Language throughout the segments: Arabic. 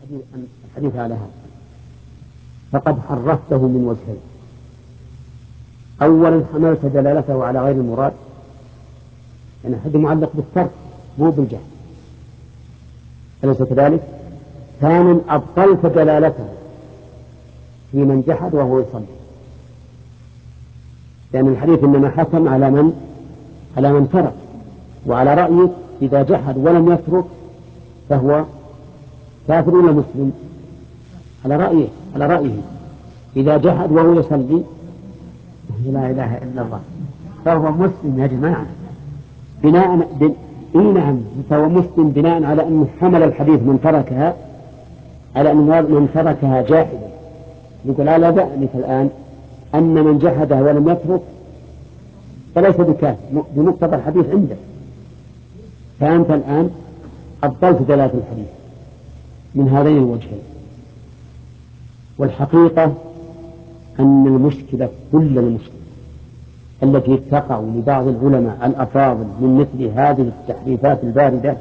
الحديث على هذا فقد حرفته من وجهين. أولا حملت دلالته على غير المراد، يعني الحديث معلق بالترك مو بالجهل، أليس كذلك؟ ثانيا أبطلت دلالته في من جحد وهو يصلي، لأن الحديث إنما حكم على من ترك، وعلى رأيك إذا جحد ولم يترك فهو كافر ولا مسلم؟ على رأيه إذا جحد وهو يصلي لا إله إلا الله فهو مسلم يا جماعة، نعم فهو مسلم بناء على أنه حمل الحديث من تركها على أن من تركها جاحدا. يقول لا بأنك الآن أن من جحدها ولم يترك فليس بكافر بمقتضى الحديث عندك، فأنت الآن أبطلت دلالة الحديث من هذين الوجهين. والحقيقة أن المشكلة كل المشكلة التي تقع لبعض العلماء الأفاضل من مثل هذه التحريفات الباردة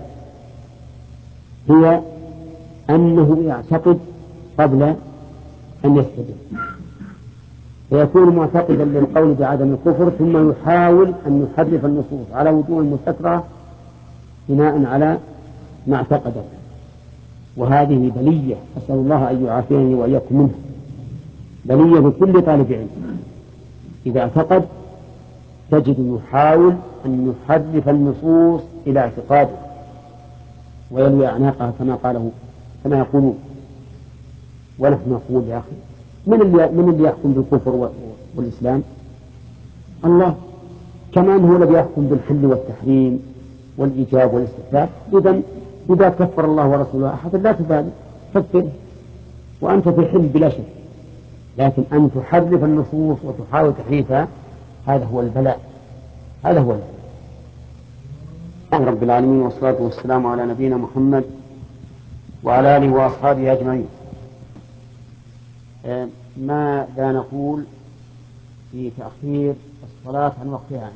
هي أنه يعتقد قبل أن يستدل، فيكون معتقدا للقول بعدم الكفر ثم يحاول أن يحرف النصوص على وجوه مستكرهة بناء على ما اعتقده، وهذه بلية أسأل الله أن يعافيني وإياكم منها، بلية بكل طالب علم إذا اعتقد تجد يحاول أن يحرف النصوص إلى اعتقاده ويلوي أعناقها كما يقولون. ونحن نقول يا أخي من اللي يحكم بالكفر والإسلام؟ الله، كمان هو الذي يحكم بالحل والتحريم والإيجاب والاستحباب. إذا كفر الله ورسوله أحد لا تبالي كفر وأنت في الحل بلا شك، لكن أن تحرف النصوص وتحاول تحريفها هذا هو البلاء. رب العالمين والصلاة والسلام على نبينا محمد وعلى آله وأصحابه أجمعين. ماذا نقول في تأخير الصلاة عن وقتها؟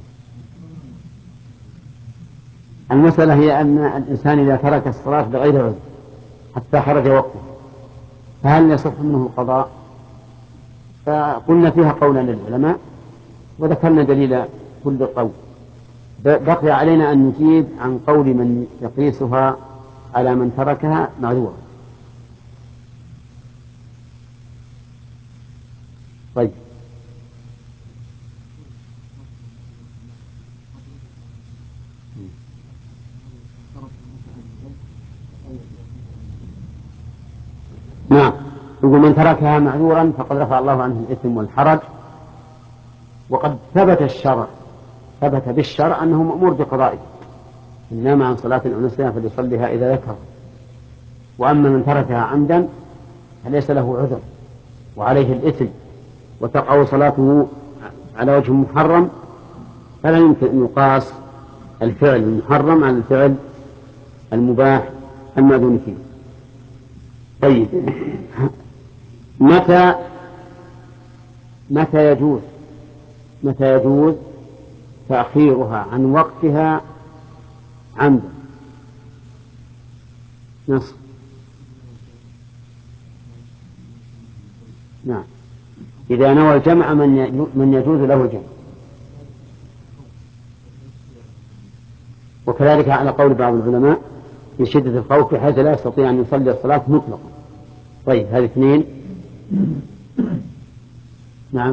المسألة هي أن الإنسان إذا ترك الصلاة بغير عذر حتى خرج وقته فهل يصح منه القضاء؟ فقلنا فيها قولا للعلماء وذكرنا دليل كل قول، بقي علينا أن نجيب عن قول من يقيسها على من تركها معذورا. طيب نعم، يقول من تركها معذورا فقد رفع الله عنه الإثم والحرج، وقد ثبت بالشرع أنه مأمور بقضائه، إن نام عن صلاة أو نسيها فليصليها إذا ذكر. وأما من تركها عمدا فليس له عذر وعليه الإثم وتقع صلاته على وجه محرم، فلا يمكن أن يقاس الفعل المحرم على الفعل المباح المأذون فيه. طيب متى يجوز تأخيرها عن وقتها عمدا؟ نص. نعم، إذا نوى الجمع من يجوز له الجمع، وكذلك على قول بعض العلماء في شدة الخوف بحيث لا يستطيع أن يصلي الصلاة مطلقا. طيب هذه اثنين. نعم،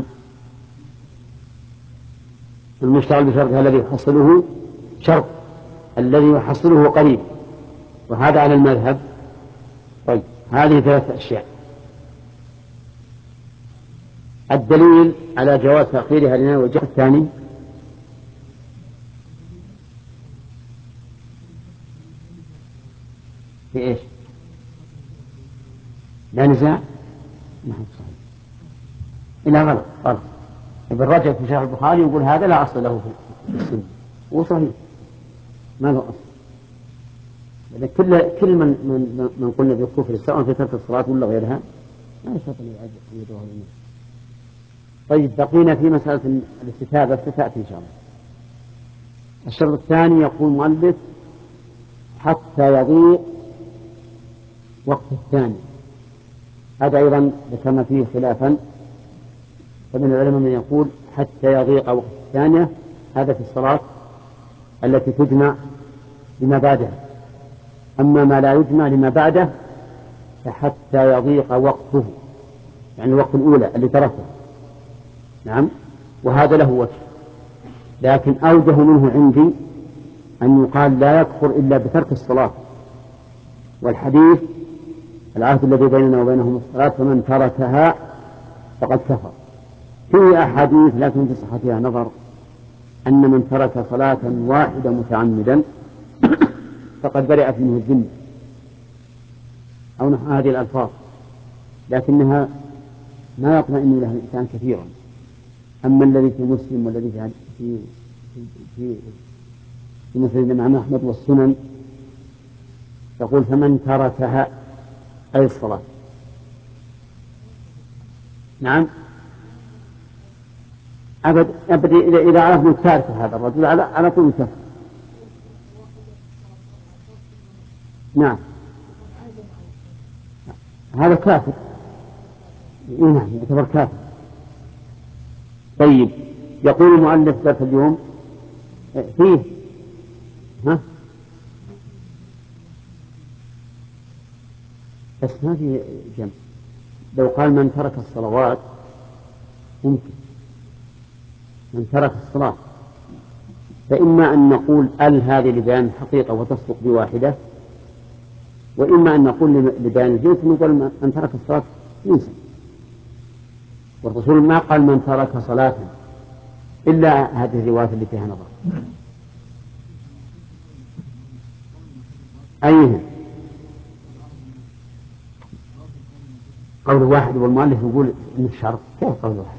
المشتغل بشرط الذي يحصله شرط الذي يحصله قريب، وهذا على المذهب. طيب هذه ثلاثة أشياء. الدليل على جواز تأخيرها لنا والجهة الثاني في إيش؟ لا نزاع. نعم صحيح. إلا غلط. ابن رجب في شرح البخاري يقول هذا لا أصل له في السنة، وصحيح ما له أصل. كل من قلنا بالكفر سواء في ترك الصلاة ولا غيرها لا يستطيع أن يدعوه الإيمان. طيب بقينا في مسألة الاستتابة ستأتي إن شاء الله. الشرط الثاني يقول المؤلف حتى يضيق وقت الثاني هذا أيضا ذكرنا فيه خلافا، فمن العلماء من يقول حتى يضيق وقت الثانية، هذا في الصلاة التي تجمع لما بعدها. أما ما لا يجمع لما بعده فحتى يضيق وقته، يعني الوقت الأولى اللي تركه. نعم، وهذا له وجه، لكن أوجه منه عندي أن يقال لا يكفر إلا بترك الصلاة، والحديث العهد الذي بيننا وبينهم الصلاة فمن تركها فقد كفر. فيه أحاديث لكن في صحتها نظر، أن من ترك صلاة واحدة متعمدا فقد برئت منه الذمة أو نحو هذه الألفاظ، لكنها ما يطمئن لها الإنسان كثيرا. أما الذي في مسلم والذي في مسلم الإمام أحمد والسنن يقول فمن تركها أي الصلاة. نعم، أبد إذا عرفنا التارك هذا الرجل على طول كفر. نعم، هذا كافر، نعم يعتبر كافر. طيب، يقول المؤلف درس اليوم فيه بس ما في جمع. لو قال من ترك الصلوات ممكن، من ترك الصلاة، فإما أن نقول هذه لبيان الحقيقة وتصدق بواحدة، وإما أن نقول لبيان الجنس نقول من ترك الصلاة ينسى. والرسول ما قال من ترك صلاة إلا هذه الرواية اللي فيها نظر. أيها قول واحد، والمؤلف يقول إن الشرط كيف قول واحد؟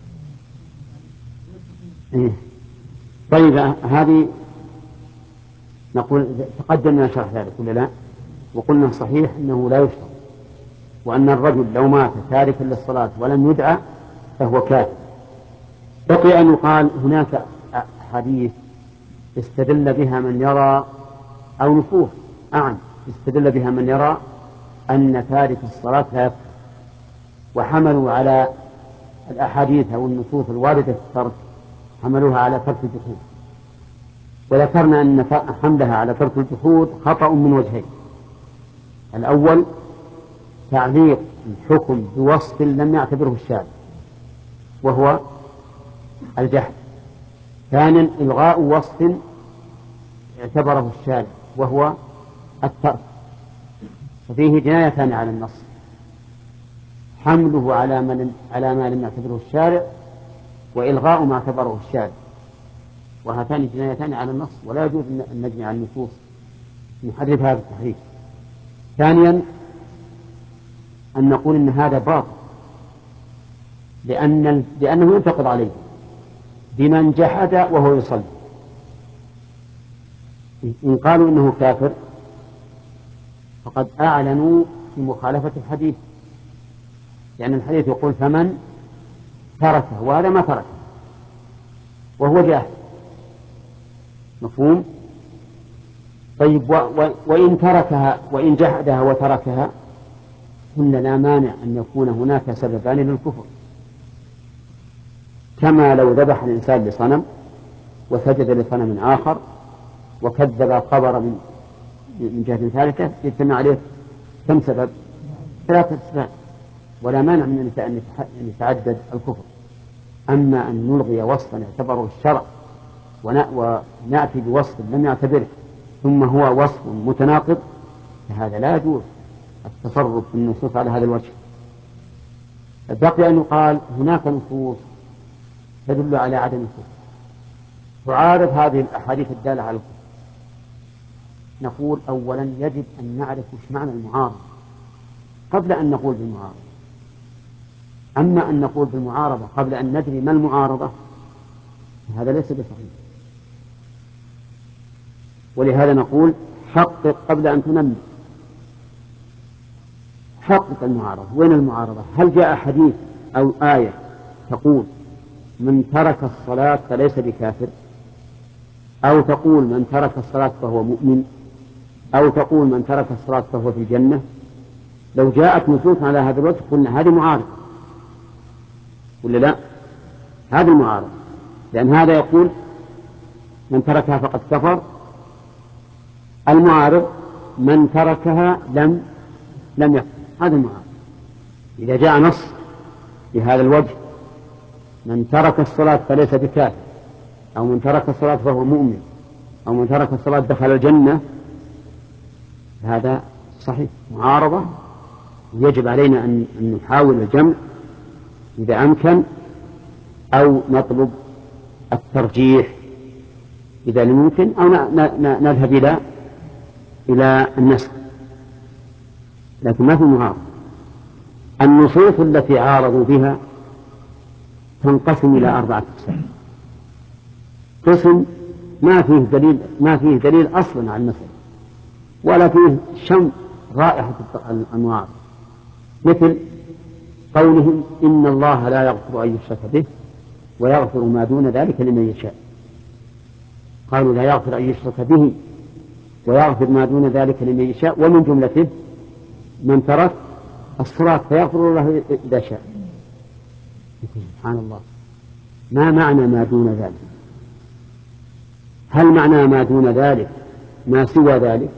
إيه؟ طيب، هذه نقول تقدمنا شرح ذلك ولا لا؟ وقلنا صحيح أنه لا يشرط، وأن الرجل لو مات تاركا للصلاة ولم يدعى فهو كافر. بقي أن يقال هناك حديث استدل بها من يرى، أو نصوص استدل بها من يرى أن تارك الصلاة لا يكفر، وحملوا على الأحاديث أو النصوص الواردة في الترك، حملوها على ترك الجحود. وذكرنا أن حملها على ترك الجحود خطأ من وجهين: الأول تعليق الحكم بوصف لم يعتبره الشارع وهو الجحد، ثانيا إلغاء وصف اعتبره الشارع وهو الترك. ففيه جنايتان على النص: حمله على ما لم يعتبره الشارع، وإلغاء ما اعتبره الشارع، وهاتان جنايتان على النص، ولا يجوز أن نجمع النصوص نحرفها بالتحريف. ثانيا أن نقول إن هذا باطل، لأنه ينتقد عليه بمن جحد وهو يصلي. إن قالوا إنه كافر فقد أعلنوا في مخالفة الحديث، لأن الحديث يقول فمن تركه، وهذا ما تركه وهو جاهل. مفهوم؟ طيب، وإن تركها وإن جحدها وتركها قلنا لا مانع أن يكون هناك سببان للكفر، كما لو ذبح الإنسان لصنم وسجد لصنم آخر وكذب الخبر من جهة ثالثة، يجتمع عليه كم سبب؟ 3 أسباب، ولا مانع من أن يتعدد الكفر. أما أن نلغي وصفا اعتبره الشرع ونأتي بوصف لم يعتبره ثم هو وصف متناقض، فهذا لا يجوز التصرف في النصوص على هذا الوجه. بقي أن يقال هناك نصوص تدل على عدم الكفر تعارض هذه الأحاديث الدالة على الكفر. نقول أولا يجب أن نعرف وش معنى المعارضة قبل أن نقول بالمعارضة. أما أن نقول بالمعارضة قبل أن ندري ما المعارضة هذا ليس بصحيح، ولهذا نقول حقق قبل أن تنمي. حقق المعارضة. وين المعارضة؟ هل جاء حديث أو آية تقول من ترك الصلاة فليس بكافر، أو تقول من ترك الصلاة فهو مؤمن، أو تقول من ترك الصلاة فهو في الجنة، لو جاءت نصوص على هذا الوجه قلنا هذه معارضة ولا لا؟ هذه المعارضة، لأن هذا يقول من تركها فقد كفر، المعارض من تركها لم يكفر. هذا المعارض. إذا جاء نص بهذا الوجه من ترك الصلاة فليس بكافر، أو من ترك الصلاة فهو مؤمن، أو من ترك الصلاة دخل الجنة، هذا صحيح معارضة، يجب علينا أن نحاول الجمع إذا أمكن، أو نطلب الترجيح إذا لم يمكن، أو نذهب إلى النسخ، لكن ما في معارضة. النصوص التي عارضوا بها تنقسم إلى 4 أقسام. قسم ما فيه دليل أصلا على المسألة، ولا فيه شم رائحة المعارضة، مثل قولهم إن الله لا يغفر أن يشرك به ويغفر ما دون ذلك لمن يشاء. قالوا لا يغفر أن يشرك به ويغفر ما دون ذلك لمن يشاء، ومن جملته من ترك الصلاة فيغفر الله إذا شاء. سبحان الله، ما معنى ما دون ذلك؟ هل معنى ما دون ذلك ما سوى ذلك؟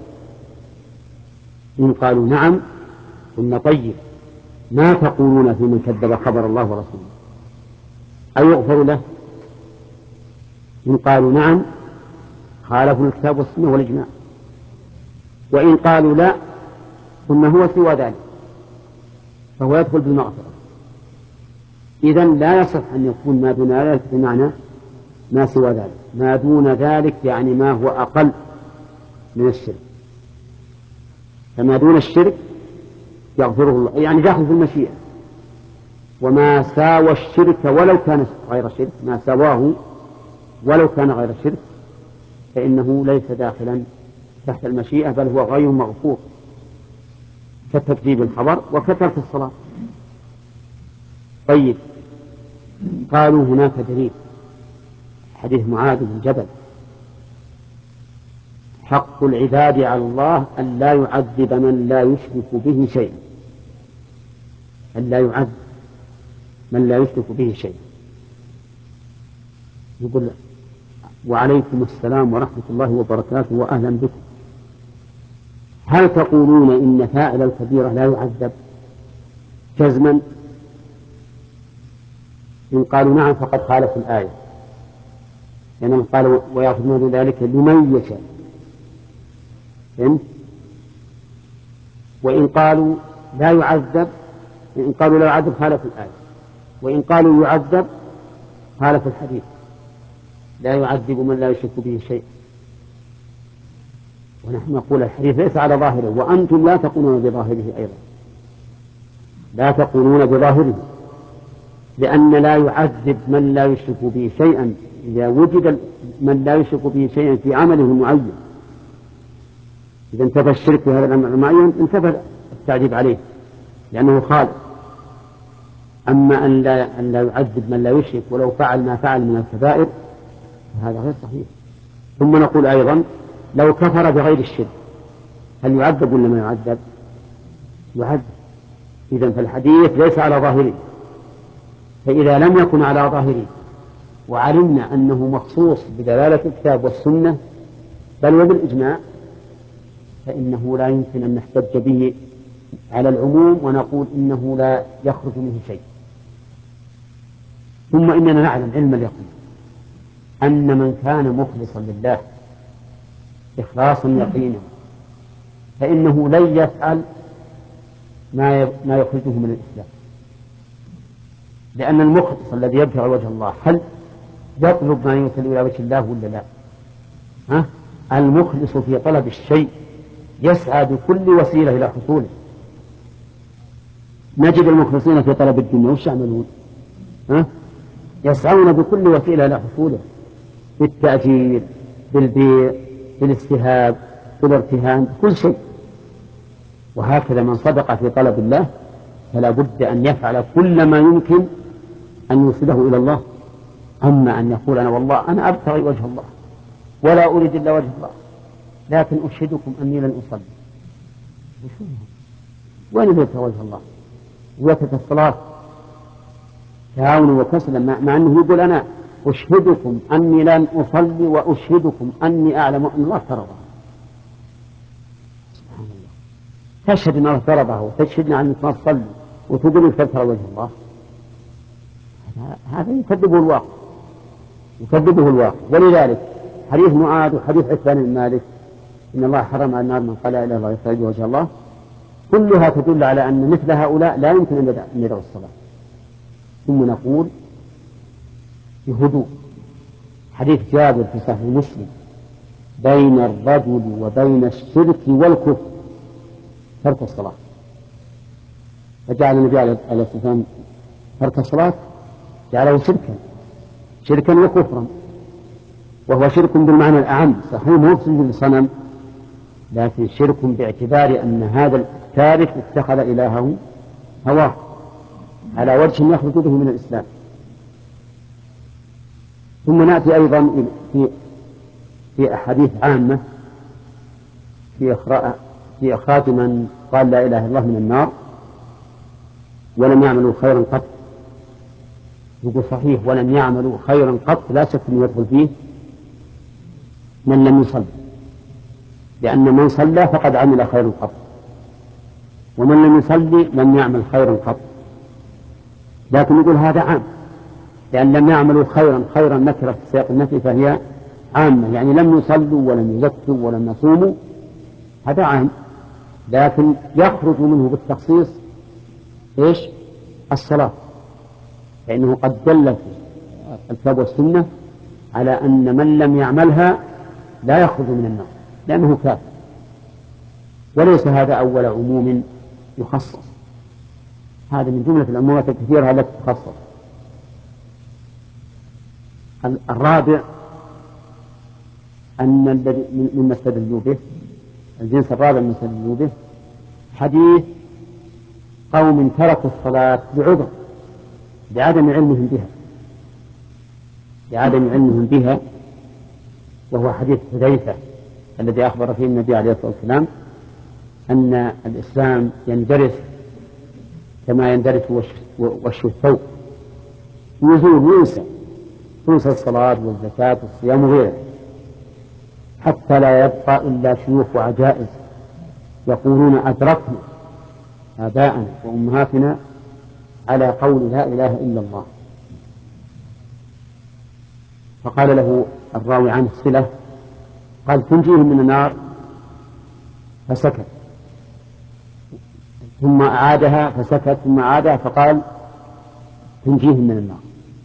إن قالوا نعم قلنا طيب، ما تقولون في من كذب خبر الله ورسوله؟ أيغفر له؟ إن قالوا نعم خالفوا الكتاب والسنة والإجماع، وإن قالوا لا قلنا هو سوى ذلك فهو يدخل بالمغفرة. إذن لا يصح أن يكون ما دون ذلك بمعنى ما سوى ذلك. ما دون ذلك يعني ما هو أقل من الشرك، فما دون الشرك يغفره الله، يعني داخل في المشيئة. وما ساوى الشرك ولو كان غير شرك، ما سواه ولو كان غير شرك فإنه ليس داخلا تحت المشيئة، بل هو غير مغفور، كتكذيب الخبر وكترك الصلاة. طيب، قالوا هناك دليل، حديث معاذ بن جبل: حق العباد على الله أن لا يعذب من لا يشرك به شيئا، أن لا يعذب من لا يشرك به شيئا. يقول: وعليكم السلام ورحمة الله وبركاته وأهلا بكم. هل تقولون إن فاعل الكبيرة لا يعذب جزما؟ إن قالوا نعم فقد خالف الآية، لأنهم قالوا ويغفرون ذلك لمن يشاء. وإن قالوا لا يعذب، إن قالوا لا يعذب خالف الآية، وإن قالوا يعذب خالف الحديث: لا يعذب من لا يشرك به شيء. ونحن نقول الحديث ليس على ظاهره، وأنتم لا تقولون بظاهره أيضا، لا تقولون بظاهره، لأن لا يعذب من لا يشرك به شيئا. إذا وجد من لا يشرك به شيئا في عمله المعين، إذا انتفى الشرك في هذا الأمر المعين انتفى التعذيب عليه لأنه خالق. أما أن لا يعذب من لا يشرك ولو فعل ما فعل من الكبائر فهذا غير صحيح. ثم نقول أيضا: لو كفر بغير الشرك هل يعذب ولا ما يعذب؟ يعذب. إذن فالحديث ليس على ظاهره، فإذا لم يكن على ظاهره وعلمنا أنه مخصوص بدلالة الكتاب والسنة بل وبالإجماع، فإنه لا يمكن أن نحتج به على العموم ونقول إنه لا يخرج منه شيء. ثم إننا نعلم علم اليقين أن من كان مخلصا لله إخلاصا يقينا فإنه لن يفعل ما يخرجه من الإسلام، لأن المخلص الذي يبتغي وجه الله هل يطلب ما يوصل إلى وجه الله ولا لا؟ المخلص في طلب الشيء يسعى بكل وسيلة إلى حصوله. نجد المخلصين في طلب الدنيا وش يعملون؟ يسعون بكل وسيلة إلى حصوله، بالتأجير، بالبيع، بالاستهاب، بالارتهان، بكل شيء. وهكذا من صدق في طلب الله فلا بد أن يفعل كل ما يمكن أن يوصله إلى الله. أما أن يقول أنا أبتغي وجه الله ولا أريد إلا وجه الله، لكن أشهدكم أني لن أصلي، وين يبتغي وجه الله؟ وترك الصلاة تهاونا وكسلا، مع أنه يقول أنا أشهدكم أني لن أصلي وأشهدكم أني أعلم أن الله فرضها. سبحان الله، تشهد أن الله فرضها وتشهدنا عن ما تصلي وتقول ابتغي وجه الله، هذا يكذبه الواقع، يكذبه الواقع. ولذلك حديث معاذ وحديث عثمان بن مالك إن الله حرم على النار من قال لا إله إلا الله يبتغي وجه الله، كلها تدل على أن مثل هؤلاء لا يمكن أن يدعوا الصلاة. ثم نقول بهدوء حديث جابر في صحيح مسلم بين الرجل وبين الشرك والكفر ترك الصلاة، فجعل النبي عليه الصلاة والسلام ترك الصلاة جعله شركا وكفرا، وهو شرك بالمعنى الأعم، صحيح مو بسجود الصنم، لكن شرك باعتبار أن هذا التارك اتخذ إلهه هواه على وجه يخرج به من الإسلام. ثم نأتي أيضا في أحاديث عامة في إخراج من قال لا إله إلا الله من النار ولم يعملوا خيرا قط. يقول صحيح ولم يعملوا خيرا قط، لا شك أن يدخل فيه من لم يصلي، لأن من صلى فقد عمل خيرا قط، ومن لم يصلي لم يعمل خيرا قط. لكن يقول هذا عام، لأن لم يعملوا خيرا نكرة في سياق النفي فهي عامة، يعني لم يصلوا ولم يزكوا ولم يصوموا، هذا عام، لكن يخرج منه بالتخصيص إيش؟ الصلاة، لأنه قد دلت الكتاب والسنة على أن من لم يعملها لا يخرج من النار لأنه كافر. وليس هذا أول عموم يخصص، هذا من جملة العمومات الكثيرة التي تخصص. الرابع أن الذي مما استدلوا به، الجنس الرابع مما استدلوا به حديث قوم تركوا الصلاة بعذر لعدم علمهم بها، وهو حديث حذيفة الذي أخبر فيه النبي عليه الصلاة والسلام أن الإسلام يندرس كما يندرس وش الثوب، يزول ينسى الصلاة والزكاة والصيام وغيره، حتى لا يبقى إلا شيوخ وعجائز يقولون أدركنا آباءنا وأمهاتنا على قول لا إله إلا الله. فقال له الراوي عنه صلة، قال تنجيهم من النار، فسكت، ثم أعادها فسكت، ثم أعادها فقال تنجيهم من النار.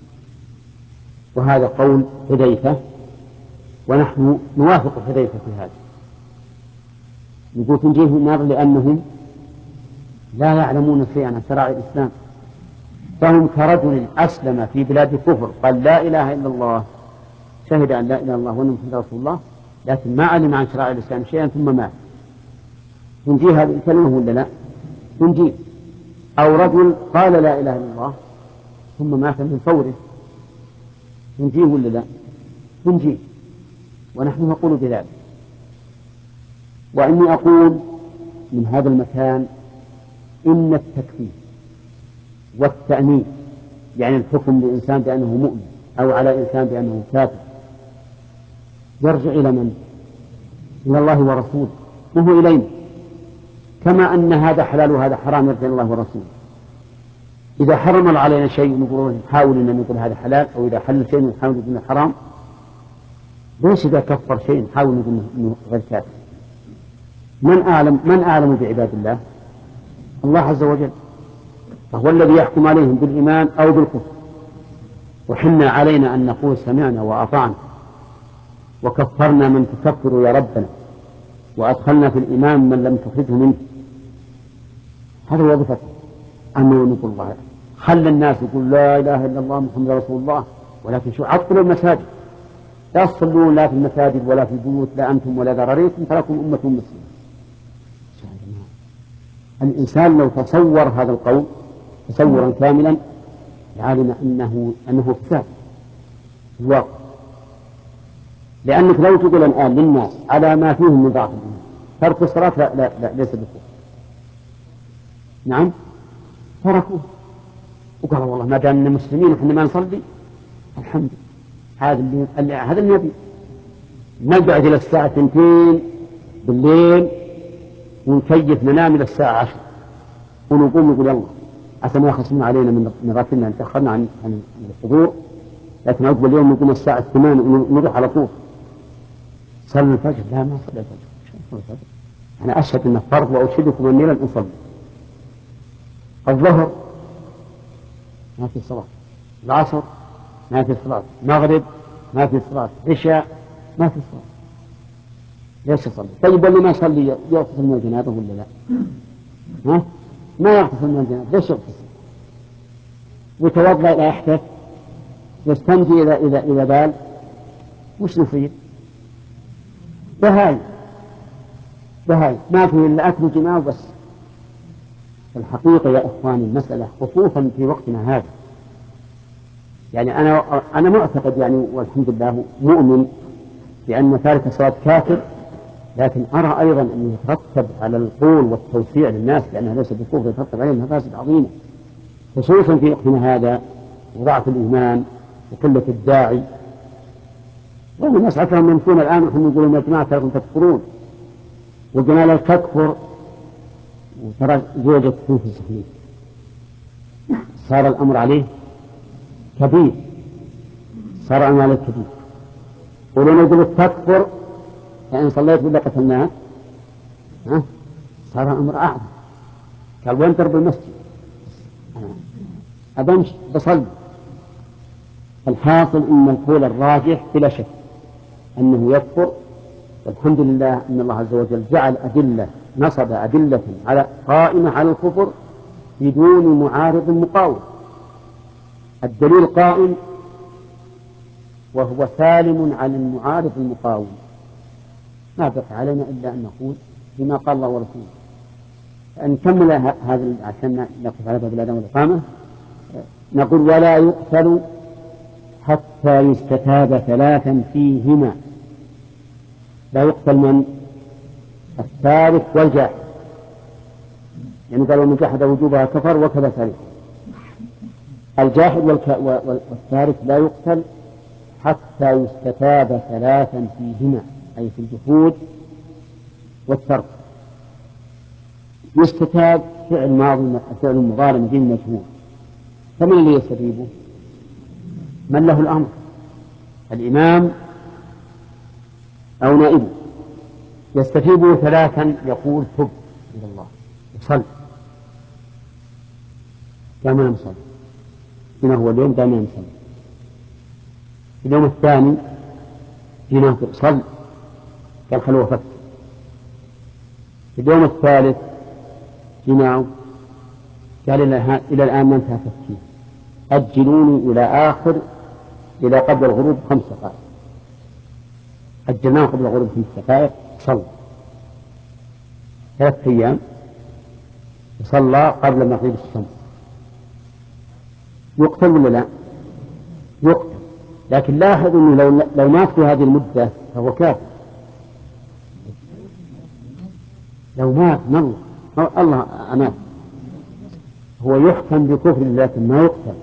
وهذا قول حذيفة، ونحن نوافق حذيفة في هذا، نقول تنجيهم من النار لأنهم لا يعلمون شيئا عن شرائع الإسلام، فهم كرجل أسلم في بلاد الكفر قال لا إله إلا الله، شهد أن لا إله إلا الله وأن محمدا رسول الله، لكن ما علم عن شرائع الإسلام شيئا ثم مات، تنجيه هذه الكلمة ولا لا؟ تنجيه. أو رجل قال لا إله إلا الله ثم مات من فوره، تنجيه ولا لا؟ تنجيه، ونحن نقول بذلك. وإني أقول من هذا المكان إن التكفير والتأنيب، يعني الحكم لإنسان بأنه مؤمن أو على إنسان بأنه كافر، يرجع إلى من؟ إلى الله ورسوله، وهو إلينا، كما أن هذا حلال وهذا حرام يرجع إلى الله ورسوله. إذا حرم الله علينا شيء نحاول أن نقول هذا حلال، أو إذا حل شيء نحاول نقول حرام. ليش إذا كفر شيء نحاول نقول إنه غير كافر؟ من أعلم بعباد الله؟ الله عز وجل، فهو الذي يحكم عليهم بالإيمان أو بالكفر، وحنا علينا أن نقول سمعنا وأطعنا وكفرنا من تكفر يا ربنا، وأدخلنا في الإيمان من لم تخرجه منه. هذا وظيفته. أنه نقول الله خلى الناس يقول لا إله إلا الله محمد رسول الله، ولكن شو عطلوا المساجد، لا تصلون لا في المساجد ولا في البيوت، لا أنتم ولا ذراريكم، تراكم أمة مسلمة. الإنسان لو تصور هذا القول تصورا كاملا يعلم أنه فساد في الواقع، لأنك لو تقول الآن للناس على ما فيهم من ضعف الإيمان ترك الصلاة لا ليس بكفر، نعم تركوه وقالوا والله ما دامنا مسلمين وإحنا ما نصلي الحمد لله هذا اللي نبي نقعد إلى الساعة 2 بالليل ونكيف ننام إلى الساعة 10 ونقوم نقول يلا عسى ما يخصمنا علينا من راتبنا أن تأخرنا عن الحضور، لكن عقب اليوم نقوم الساعة 8 ونروح على طول صلي الفجر. لا ما صلي الفجر، أنا أشهد أنه فرض وأشهدكم أني لن أصلي. الظهر ما في صلاة، العصر ما في صلاة، المغرب ما في صلاة، عشاء ما في صلاة، ليش يصلي؟ طيب اللي ما يصلي يغتسل من الجنابة ولا لا؟ ها؟ ما يغتسل من الجنابة، ليش يغتسل؟ ويتوضأ لا يحدث، يستنجي إذا بال، وش نصير؟ بهاي ما في إلا أكل جناب بس. الحقيقة يا إخواني المسألة خصوصا في وقتنا هذا، يعني أنا معتقد يعني والحمد لله مؤمن بأن تارك الصلاة كافر، لكن أرى أيضا أن يترتب على القول والتوسيع للناس لأنها ليست بكفر، يترتب عليه مفاسد عظيمة خصوصا في وقتنا هذا وضعف الإيمان وقلة الداعي. وأن الناس أكثر يمكن الآن وهم يقولون يا جماعة تركم تكفرون، والجمال تكفر وترى زوجة في صحيح، صار الأمر عليه كبير، صار الأمر عليه كبير. ولو نقول تكفر فإن صليت ولا قتلناك صار الأمر أعظم. قال وين تربي المسجد؟ أبمشي بصلي. الحاصل أن القول الراجح بلا شك أنه يكفر، والحمد لله أن الله عز وجل جعل أدلة، نصب أدلة على قائمة على الكفر بدون معارض مقاوم. الدليل قائم وهو سالم عن المعارض المقاوم. ما بقي علينا إلا أن نقول بما قال الله ورسوله. نكمل هذا عشان نقف على باب الأذان والإقامة. نقول ولا يقتل حتى يستتاب 3 فيهما. لا يقتل من؟ الثالث والجاحد، يعني قالوا من جحد وجوبها كفر وكذا ثالث. الجاحد والثالث لا يقتل حتى يستتاب 3 فيهما، أي في الجحود والترك. يستتاب فعل ماضي فعل مضارع مبني مجهول، فمن اللي يستتيبه؟ من له الأمر، الإمام أو نائبه. يستتيبه 3 يقول تب إلى الله وصل كما نصلي هنا هو اليوم كما نصلي. اليوم الثاني هنا صل قال خلوه فك. اليوم الثالث هنا قال إلى الآن ما انتهى تفكير، أجلوني إلى قبل الغروب 5 دقائق. أجلناه قبل الغروب 5 دقائق صل 3 أيام، صلى قبل مغيب الشمس. يقتل ولا لا؟ يقتل، لكن لاحظ أنه لو مات في هذه المدة فهو كافر. لو مات من الله أمات هو يحكم بكفره لكن ما يقتل.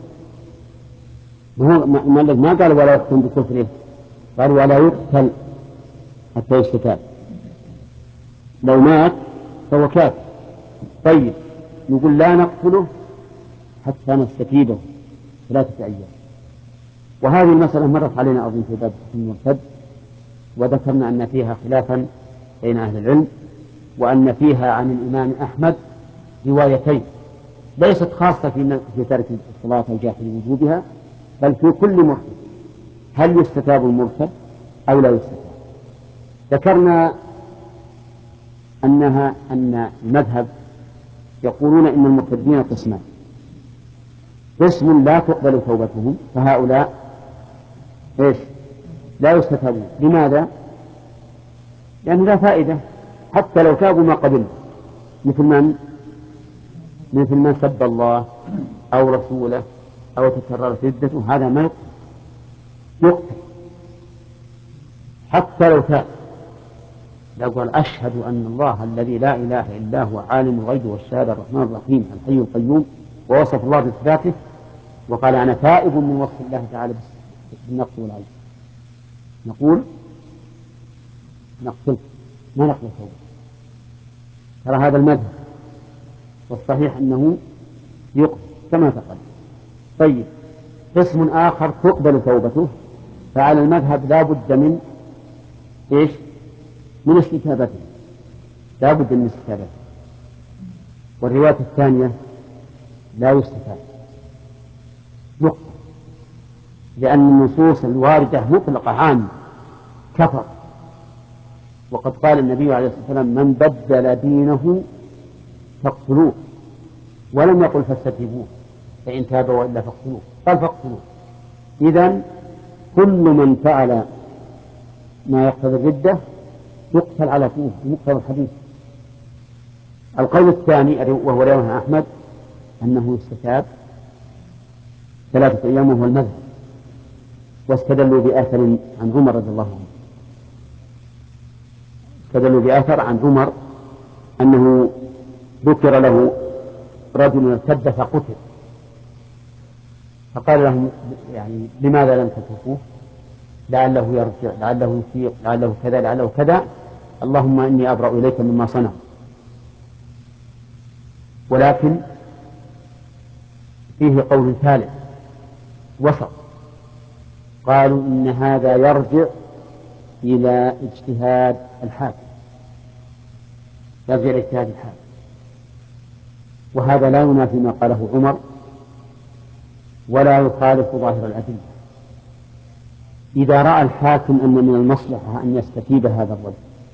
ما قال ولا يحكم بكفره، قال ولا يقتل حتى يستتاب. لو مات فهو كافر. طيب نقول لا نقتله حتى نستتيبه 3 أيام. وهذه المسألة مرت علينا أظن في باب المرتد، وذكرنا أن فيها خلافا بين أهل العلم، وأن فيها عن الإمام أحمد روايتين ليست خاصة في ترك الصلاة أو جاحد وجوبها، بل في كل مرتد، هل يستتاب المرتد أو لا يستتاب. ذكرنا أن المذهب يقولون إن المرتدين قسمان، قسم لا تقبل توبتهم فهؤلاء لا يستتابون. لماذا؟ لأن لا فائدة، حتى لو تابوا ما قبل. مثل من سب الله أو رسوله أو تكررت ردته، هذا ما يقتل حتى لو تاب، لو قال أشهد أن الله الذي لا إله إلا هو عالم الغيب والشهادة الرحمن الرحيم الحي القيوم، ووصف الله بصفاته، وقال أنا تائب من وصف الله تعالى بالنقص والعيب، نقول نقتله ما نقبل توبة. ترى هذا المذهب، والصحيح أنه يقبل كما تقدم. طيب، قسم آخر تقبل توبته، فعلى المذهب لا بد من إيش؟ من استتابته، لا بد من استتابته. والرواية الثانية لا يستتاب، يقتل، لأن النصوص الواردة مطلقة عامة، كفر. وقد قال النبي عليه الصلاة والسلام من بدل دينه فاقتلوه، ولم يقل فاستتيبوه فإن تاب وإلا فاقتلوه، قال فاقتلوه. إذن كل من فعل ما يقتضي الردة يقتل على طول بمقتضى الحديث. القول الثاني وهو رواية أحمد أنه يستتاب 3 أيام وهو المذهب، واستدلوا بأثر عن عمر رضي الله عنه، استدلوا بأثر عن عمر أنه ذكر له رجل ارتد فقتل، فقال لهم يعني لماذا لم تتركوه؟ لعله يرجع، لعله يفيق، لعله كذا، لعله كذا، اللهم إني أبرأ إليك مما صنع. ولكن فيه قول ثالث وسط، قالوا إن هذا يرجع إلى اجتهاد الحاكم، يرجع إلى اجتهاد الحاكم، وهذا لا ينافي ما قاله عمر ولا يخالف ظاهر الأدلة. إذا رأى الحاكم أن من المصلحة أن يستتيب هذا الرجل،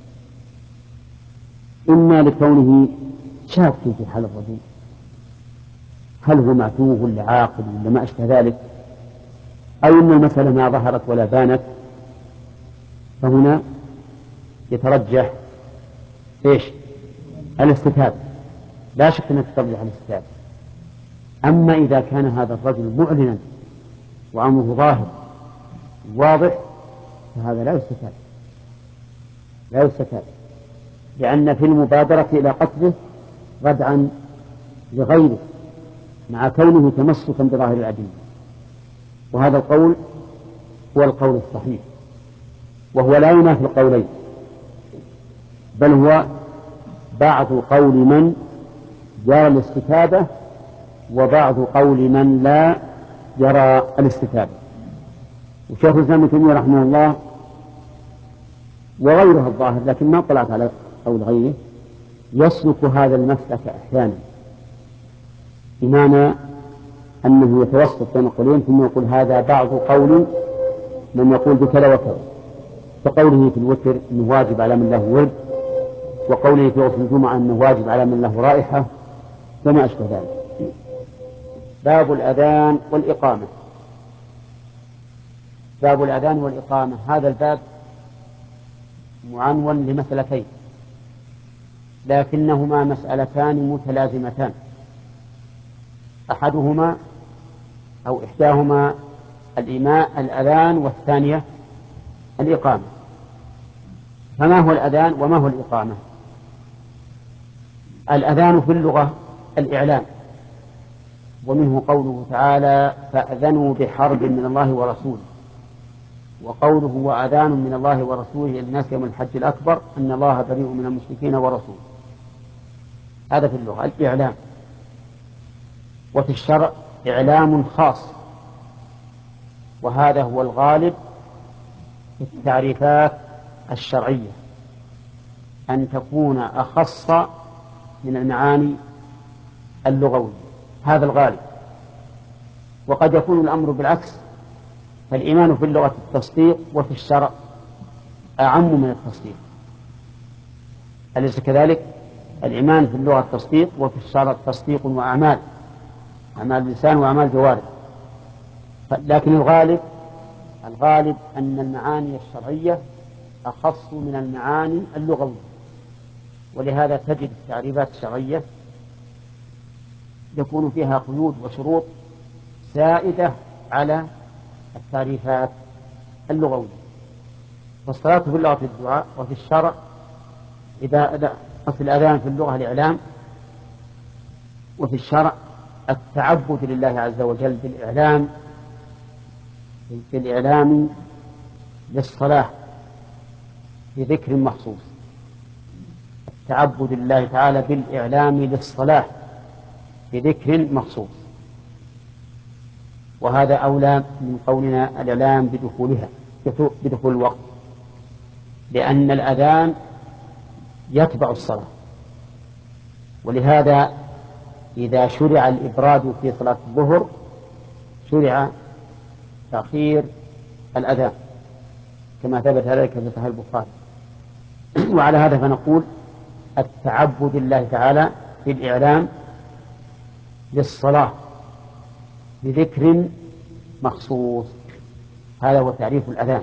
إما لكونه شاك في حال الرجل، هل هو معتوه ولا عاقل ولا ما أشبه ذلك، أو أن المسألة ما ظهرت ولا بانت، فهنا يترجح إيش؟ الاستتابة، لا شك أن تترجح الاستتابة. أما إذا كان هذا الرجل معلنا وأمره ظاهر واضح فهذا لا يستتاب، لا يستتاب، لأن في المبادرة إلى قتله ردعا لغيره مع كونه تمسكا بظاهر الأدلة. وهذا القول هو القول الصحيح، وهو لا ينافي القولين، بل هو بعض قول من يرى الاستتابة وبعض قول من لا يرى الاستتابة. وشيخ الإسلام ابن تيمية رحمه الله وغيره الظاهر، لكن ما طلعت على قول غيره، يسلك هذا المسلك أحيانا، بمعنى أنه يتوسط بين قولين ثم يقول هذا بعض قول من يقول بكذا وكذا، كقوله في الوتر أنه واجب على من له ورد، وقوله في غسل الجمعة أنه واجب على من له رائحة، وما أشبه ذلك. باب الأذان والإقامة. باب الأذان والإقامة، هذا الباب معنون لمسألتين، لكنهما مسألتان متلازمتان، أحدهما أو إحداهما الأذان والثانية الإقامة. فما هو الأذان وما هو الإقامة؟ الأذان في اللغة الإعلام، ومنه قوله تعالى فأذنوا بحرب من الله ورسوله، وقوله وأذان من الله ورسوله للناس يوم الحج الأكبر أن الله بريء من المشركين ورسوله. هذا في اللغة الإعلام. وفي الشرع إعلام خاص، وهذا هو الغالب في التعريفات الشرعية، أن تكون أخص من المعاني اللغوية، هذا الغالب. وقد يكون الأمر بالعكس، فالإيمان في اللغة التصديق وفي الشرع أعم من التصديق، أليس كذلك؟ الإيمان في اللغة التصديق وفي الشرع تصديق وأعمال، أعمال لسان وأعمال جوارح. لكن الغالب أن المعاني الشرعية أخص من المعاني اللغوية، ولهذا تجد التعريفات الشرعية يكون فيها قيود وشروط زائدة على التعريفات اللغوية. والصلاة في اللغة الدعاء، وفي الشرع إذا أصل الأذان في اللغة الإعلام، وفي الشرع التعبد لله عز وجل بالإعلام للصلاة بذكر مخصوص. التعبد لله تعالى بالإعلام للصلاة بذكر مخصوص، وهذا أولى من قولنا الإعلام بدخول الوقت، لأن الأذان يتبع الصلاة. ولهذا إذا شرع الإبراد في صلاة الظهر شرع تأخير الأذان، كما ثبت ذلك في صحيح البخاري. وعلى هذا فنقول التعبد لله تعالى بالإعلام للصلاة بذكر مخصوص، هذا هو تعريف الأذان.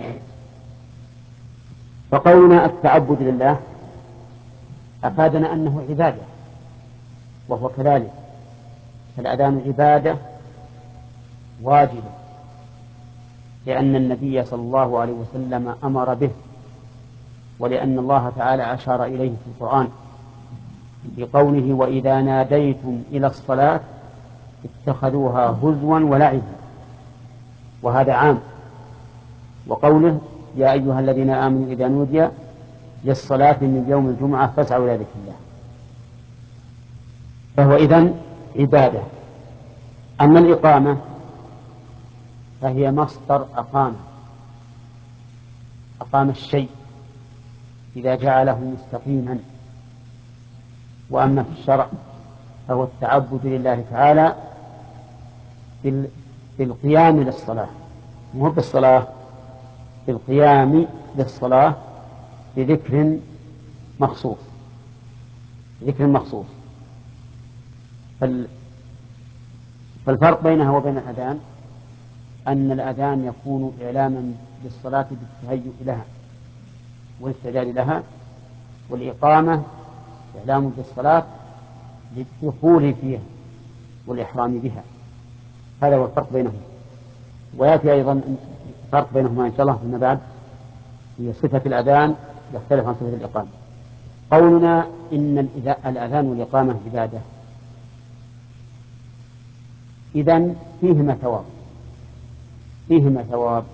فقولنا التعبد لله أفادنا أنه عبادة، وهو كذلك، فالأذان عبادة واجبة، لأن النبي صلى الله عليه وسلم أمر به، ولأن الله تعالى أشار إليه في القرآن بقوله وإذا ناديتم إلى الصلاة اتخذوها هزوا ولعبا، وهذا عام. وقوله يا أيها الذين آمنوا إذا نودي للصلاة من يوم الجمعة فاسعوا إلى ذكر الله، فهو إذن عبادة. أما الإقامة فهي مصدر أقام الشيء إذا جعله مستقيما. وأما في الشرع فهو التعبد لله تعالى بالقيام للصلاة، مو بالصلاة، بالقيام للصلاة بذكر مخصوص. فالفرق بينها وبين الأذان أن الأذان يكون إعلاما بالصلاة بالتهيؤ لها والاستعداد لها، والإقامة إعلام بالصلاة للدخول فيها والإحرام بها. هذا هو الفرق بينهما. ويأتي أيضا الفرق بينهما إن شاء الله فيما بعد هي صفة الأذان يختلف عن صفة الإقامة. قولنا إن الأذان والإقامة عبادة، إذن فيهما ثواب،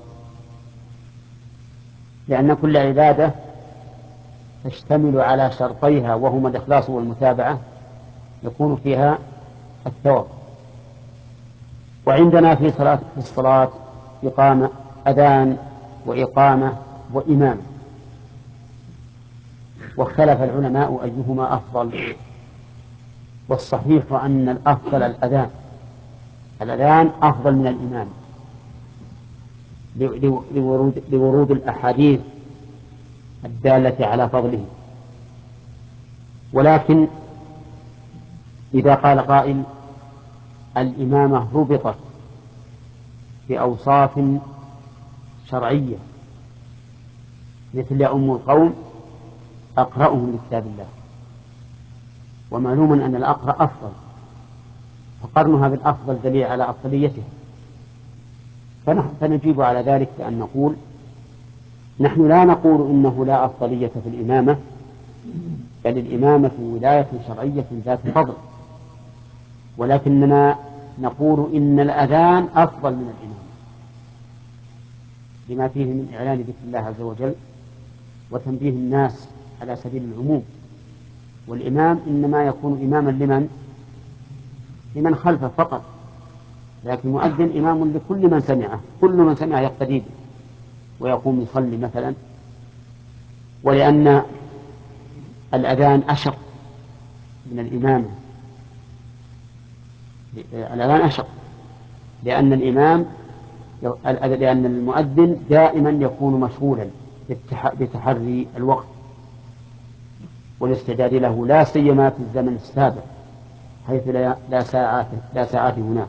لأن كل عبادة تشتمل على شرطيها وهما الإخلاص والمتابعة يكون فيها الثواب. وعندنا في الصلاة إقامة، أذان وإقامة وإمامة، واختلف العلماء أيهما أفضل، والصحيح أن الأفضل الأذان أفضل من الإمامة لورود الأحاديث الدالة على فضله. ولكن إذا قال قائل الإمامة ربطت بأوصاف شرعية مثل يؤم القوم أقرأهم لكتاب الله، ومعلوم أن الأقرأ أفضل، فقرنها بالأفضل دليل على أفضليته. فنجيب على ذلك بأن نقول نحن لا نقول إنه لا أفضلية في الإمامة، بل الإمامة ولاية شرعية ذات فضل، ولكننا نقول إن الأذان أفضل من الإمامة لما فيه من إعلان ذكر الله عز وجل وتنبيه الناس على سبيل العموم. والإمام إنما يكون إماما لمن خلفه فقط، لكن المؤذن إمام لكل من سمعه، كل من سمعه يقتدي به ويقوم يصلي مثلا. ولأن الأذان أشق من الإمامة، الأذان أشق لأن المؤذن دائما يكون مشغولا بتحري الوقت والاستعداد له، لا سيما في الزمن السابق حيث لا ساعات هناك.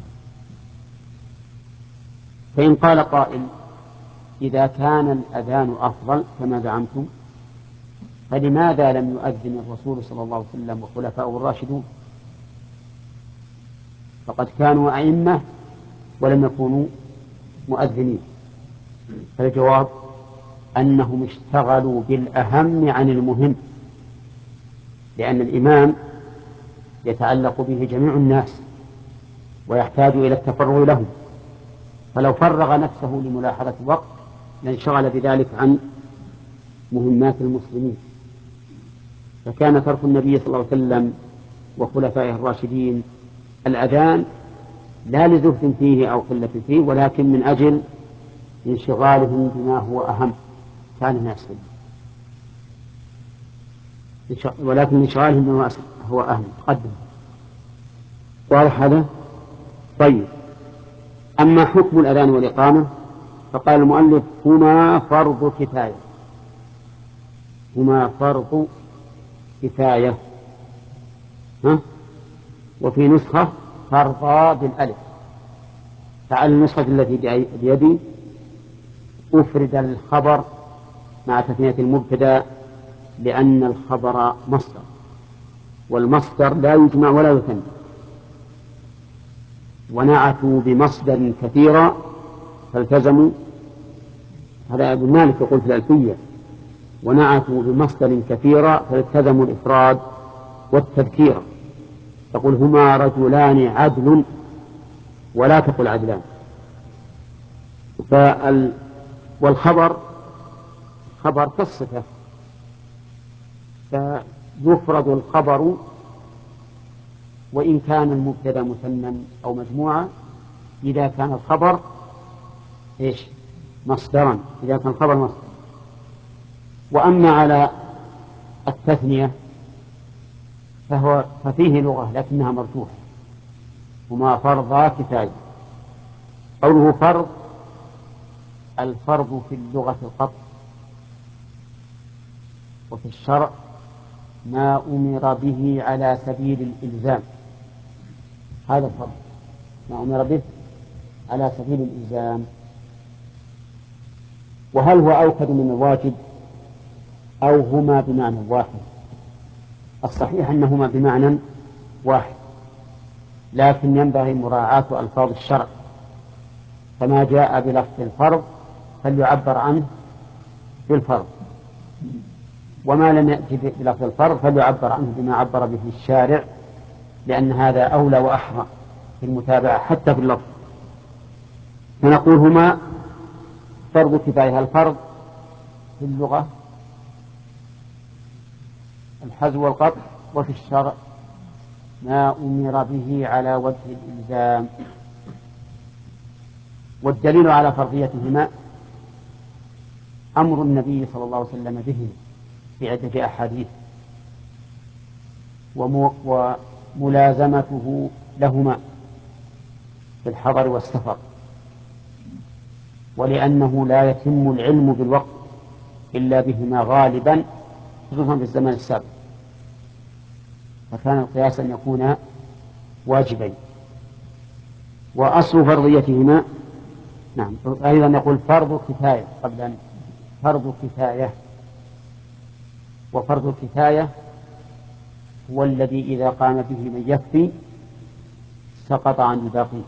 فإن قال قائل إذا كان الأذان أفضل كما زعمتم فلماذا لم يؤذن الرسول صلى الله عليه وسلم وخلفاؤه الراشدون؟ فقد كانوا أئمة ولم يكونوا مؤذنين. فالجواب أنهم اشتغلوا بالأهم عن المهم، لأن الإمام يتعلق به جميع الناس ويحتاج إلى التفرغ لهم، فلو فرغ نفسه لملاحظة الوقت لانشغل بذلك عن مهمات المسلمين. فكان ترك النبي صلى الله عليه وسلم وخلفائه الراشدين الأذان لا لزهد فيه أو قلة فيه، ولكن من أجل انشغالهم بما هو أهم كان الناس، ولكن انشغالهم بما هو أهم تقدم. واضح هذا؟ طيب، أما حكم الأذان والإقامة فقال المؤلف هما فرض كفاية، هما فرض كفاية، وفي نسخة فرضا بالألف، فعلى النسخة التي بيدي أفرد الخبر مع تثنية المبتدأ لأن الخبر مصدر، والمصدر لا يجمع ولا يثنى، ونعتوا بمصدر كثيرا فالتزموا، هذا ابن مالك يقول في الألفية، ونعتوا بمصدر كثيرا فالتزموا الإفراد والتذكير، تقول هما رجلان عدل ولا تقل عدلان. والخبر خبر كالصفة، فيفرد الخبر وإن كان المبتدأ مثنى أو مجموعة إذا كان الخبر مصدرا، إذا كان الخبر مصدرا. وأما على التثنية ففيه لغة لكنها مرجوحة، هما فرضا كفاية. قوله فرض، الفرض في اللغة القطع، وفي الشرع ما أمر به على سبيل الإلزام، هذا الفرض ما أمر به على سبيل الإلزام. وهل هو أوكد من الواجب أو هما بمعنى واحد؟ الصحيح أنهما بمعنى واحد، لكن ينبغي مراعاة ألفاظ الشرع، فما جاء بلفظ الفرض فليعبر عنه بالفرض، وما لم يأتي بلفظ الفرض فليعبر عنه بما عبر به الشارع، لأن هذا أولى وأحرى في المتابعة حتى في اللفظ. فنقول هما فرض كفاية. الفرض في اللغة الحذو والقطع، وفي الشرع ما أمر به على وجه الإلزام. والدليل على فرضيتهما أمر النبي صلى الله عليه وسلم به في عدة أحاديث، وملازمته لهما في الحضر والسفر، ولأنه لا يتم العلم بالوقت إلا بهما غالبا، خصوصا في الزمن السابق، فكان القياس أن يكون واجبين. وأصل فرضيتهما أيضا نقول فرض كفاية قبل أن فرض كفاية. وفرض الكفاية هو الذي إذا قام به من يكفي سقط عن الباقين.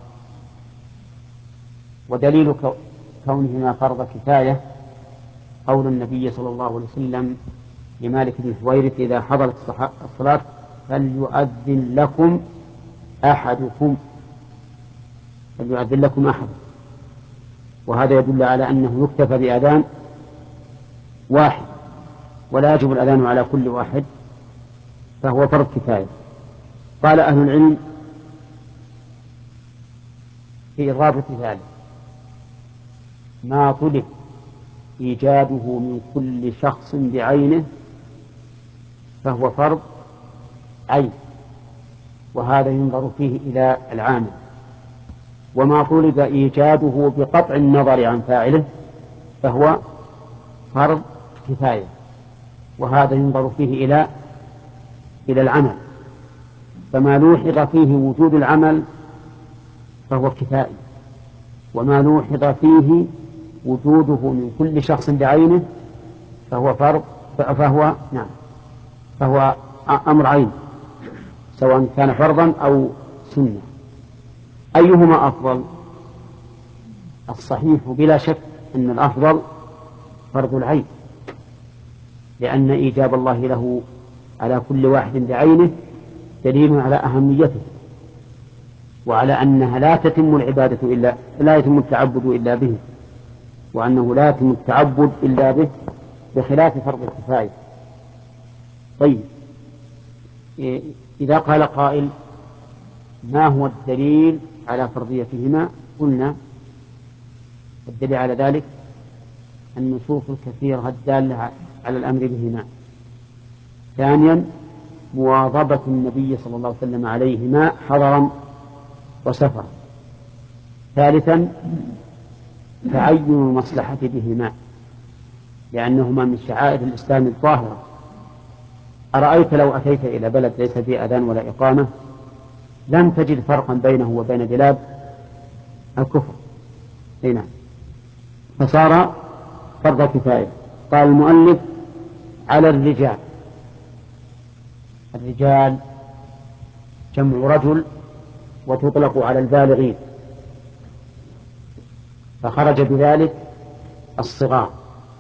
ودليل كونهما فرض كفاية قول النبي صلى الله عليه وسلم لمالك بن حويرث إذا حضرت الصلاة فليؤذن لكم أحدكم، فليؤذن لكم أحد، وهذا يدل على أنه يكتفى بأذان واحد ولا يجب الأذان على كل واحد، فهو فرض كفاية. قال أهل العلم في إضافة ذلك ما طلب إيجاده من كل شخص بعينه فهو فرض عين، وهذا ينظر فيه إلى العامل. وما طلب إيجاده بقطع النظر عن فاعله فهو فرض كفاية، وهذا ينظر فيه إلى العمل. فما لوحظ فيه وجود العمل فهو كفائي، وما لوحظ فيه وجوده من كل شخص بعينه فهو فرض، فهو أمر عين، سواء كان فرضا أو سنة. أيهما أفضل؟ الصحيح بلا شك أن الأفضل فرض العين، لأن إيجاب الله له على كل واحد بعينه دليل على أهميته، وعلى أنها لا يتم التعبد إلا به، وأنه لا يتم التعبد إلا به، بخلاف فرض الكفاية. طيب، إذا قال قائل ما هو الدليل على فرضيتهما؟ قلنا الدليل على ذلك النصوص الكثيرة الدالة على الأمر بهما. ثانيا، مواظبة النبي صلى الله عليه وسلم عليهما حضرا وسفرا. ثالثا، تعين المصلحة بهما، لأنهما من شعائر الإسلام الظاهرة. أرأيت لو أتيت إلى بلد ليس فيه أذان ولا إقامة لم تجد فرقا بينه وبين بلاد الكفر. هنا فصار فرض كفاية. قال المؤلف على الرجال. الرجال جمع رجل، وتطلق على البالغين، فخرج بذلك الصغار،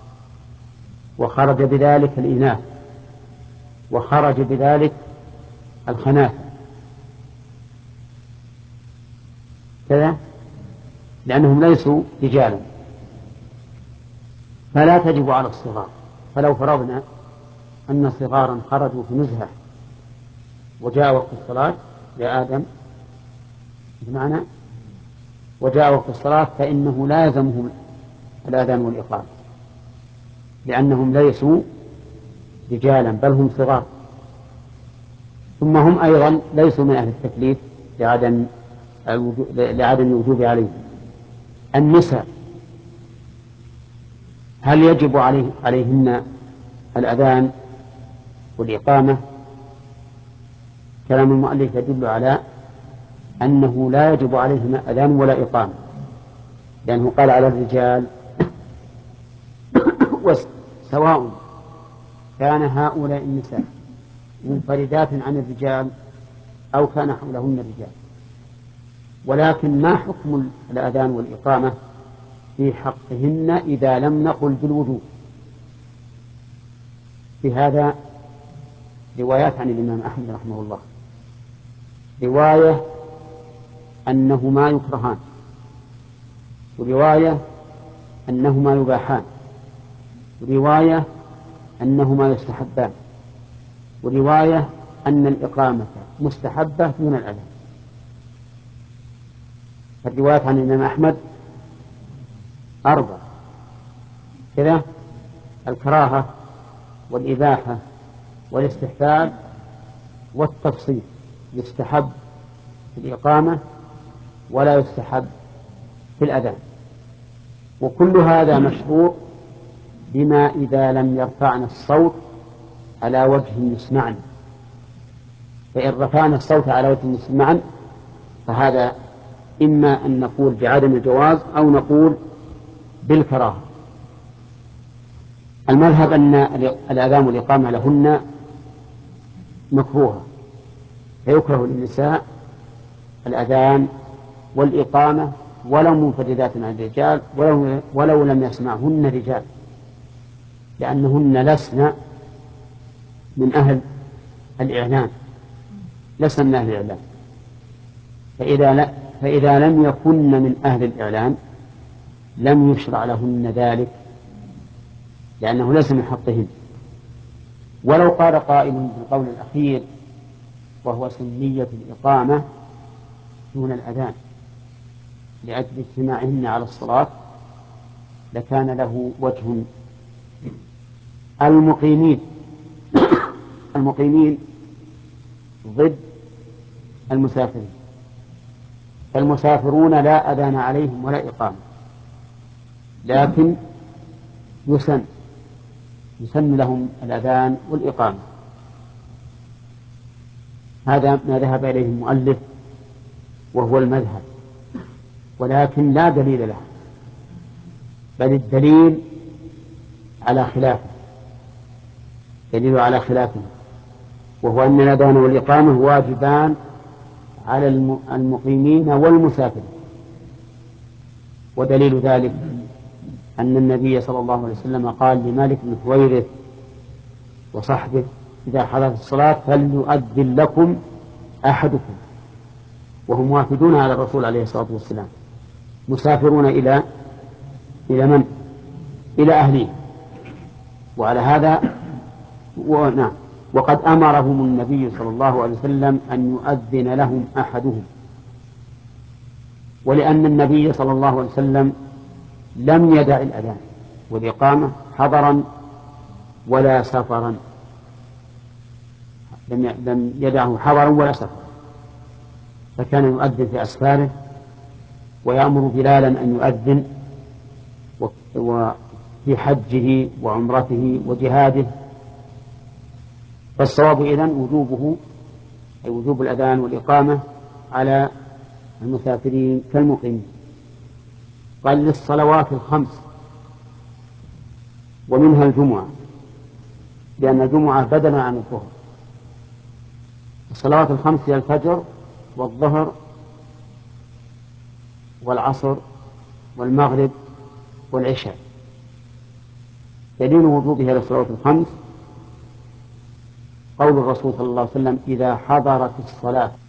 وخرج بذلك الإناث، وخرج بذلك الخناث كذا، لأنهم ليسوا رجالا، فلا تجب على الصغار. فلو فرضنا أن صغارا خرجوا في نزهة وجاء وقت الصلاة يا آدم بمعنى وجاء وقت الصلاة، فإنه لا يلزمهم الآذان والإقامة، لأنهم ليسوا رجالا بل هم صغار. ثم هم أيضا ليسوا من أهل التكليف لعدم الوجوب عليهم. النساء هل يجب عليهن الأذان والإقامة؟ كلام المؤلف يدل على أنه لا يجب عليهما أذان ولا إقامة، لأنه قال على الرجال سواء كان هؤلاء النساء منفردات عن الرجال أو كان حولهن الرجال. ولكن ما حكم الأذان والإقامة في حقهن إذا لم نقل بالوجوب؟ في هذا روايات عن الإمام أحمد رحمه الله. رواية أنهما يكرهان، ورواية أنهما يباحان، ورواية أنهما يستحبان، ورواية أن الإقامة مستحبة دون الأذان. الروايات عن الإمام أحمد 4 كذا: الكراهة والإباحة والاستحباب والتفصيل، يستحب في الإقامة ولا يستحب في الأذان. وكل هذا مشروع بما إذا لم يرفعنا الصوت على وجه يسمعنا، فإن رفعنا الصوت على وجه يسمعنا فهذا إما أن نقول بعدم الجواز أو نقول بالكراهة. المذهب أن الأذان والإقامة لهن مكروهة، فيكره للنساء الأذان والإقامة ولو منفردات عن الرجال ولو لم يسمعهن رجال، لأنهن لسن من أهل الإعلان، لسن من أهل الإعلان. فإذا لم يكن من أهل الإعلان لم يشرع لهن ذلك، لأنه ليس من حقهن. ولو قال قائل بالقول الأخير وهو سنية الإقامة دون الأذان لأجل اجتماعهن على الصلاة لكان له وجه. المقيمين ضد المسافرين، فالمسافرون لا أذان عليهم ولا إقامة، لكن يسن لهم الأذان والإقامة. هذا ما ذهب إليه المؤلف وهو المذهب، ولكن لا دليل له، بل الدليل على خلافه، دليل على خلافه، وهو أن الأذان والإقامة واجبان على المقيمين والمسافرين. ودليل ذلك أن النبي صلى الله عليه وسلم قال لمالك بن حويرث وصحبه: إذا حضرت الصلاة فليؤذن لكم أحدكم، وهم وافدون على الرسول عليه الصلاة والسلام مسافرون إلى من؟ إلى أهلهم. وعلى هذا نعم، وقد أمرهم النبي صلى الله عليه وسلم أن يؤذن لهم أحدهم، ولأن النبي صلى الله عليه وسلم لم يدع الأذان والإقامة حضرا ولا سفرا، لم يدعه حضرا ولا سفرا، فكان يؤذن في أسفاره ويأمر بلالا أن يؤذن وفي حجه وعمرته وجهاده. فالصواب إذن وجوبه، أي وجوب الأذان والإقامة على المسافرين كالمقيمين. قال للصلوات الخمس ومنها الجمعة، لأن الجمعة بدلا عن الظهر. الصلوات الخمس هي الفجر والظهر والعصر والمغرب والعشاء. دليل وجوبها للصلوات الخمس قول الرسول صلى الله عليه وسلم: إذا حضرت الصلاة